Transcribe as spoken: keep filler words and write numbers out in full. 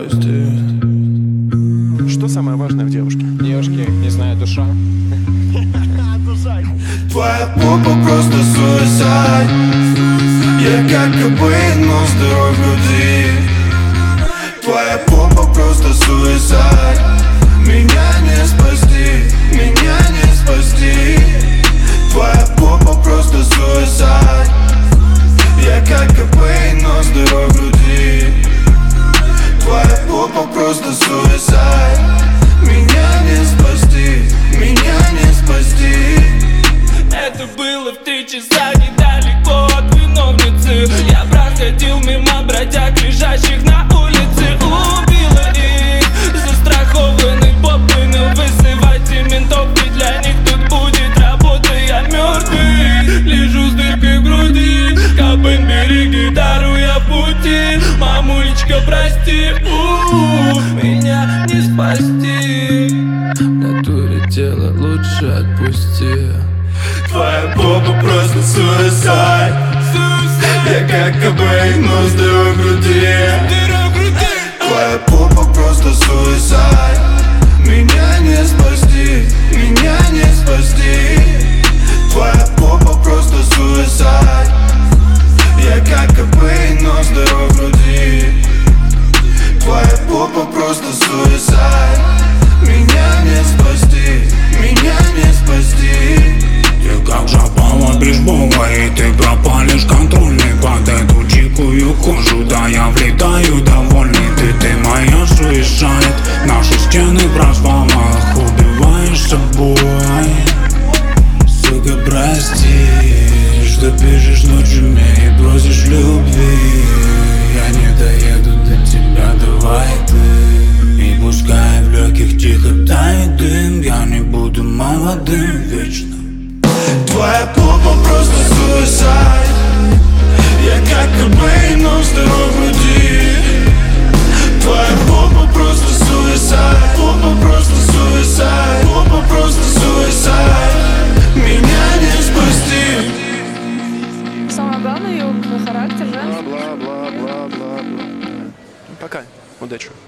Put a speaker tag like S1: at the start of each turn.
S1: спасти. Что самое важное в девушке?
S2: Девушки, не знаю, душа.
S3: Твоя попа просто суицид. Я как Кобейн, но здоров в груди. Твоя попа просто суицид. Меня не спасти, меня не спасти. Твоя попа просто суицид. Я как Кобейн, но здоров в груди. Твоя попа просто суицид. Меня не спасти, меня не спасти.
S4: Это было в три часа недалеко от виновницы. Я проходил мимо бродяг, лежащих на улице. Убила их, застрахованный попы. Но вызывайте ментов, и для них тут будет работа. Я мертвый, лежу с дыркой в груди. Кобейн, бери гитару, я в пути. Мамулечка, прости, у-у-у, меня не спасти.
S1: В натуре тело лучше отпусти.
S3: Твоя попа просто суицид. Я как Кобейн, но здоров в груди. Твоя попа просто суицид. Меня не спасти, меня не спасти. Твоя попа просто суицид. Я как Кобейн, но здоров в груди. Твоя попа просто суицид. Меня не спасти, меня не спасти.
S5: Ты как жаба бейсбола, и ты пропалишь контрольный. Под эту дикую кожу, да я влетаю довольный. Ты, ты моя суицид. Наши стены в развалах, убиваешь собой. Сука, прости, что пишешь ночами и просишь любви. Я не доеду до тебя, давай ты. И пускай в легких тихо тает дым, я не буду молодым вечно.
S3: Твоя попа просто суицид. Я как Кобейн, но здоров в груди. Твоя попа просто суицид. Попа просто суицид.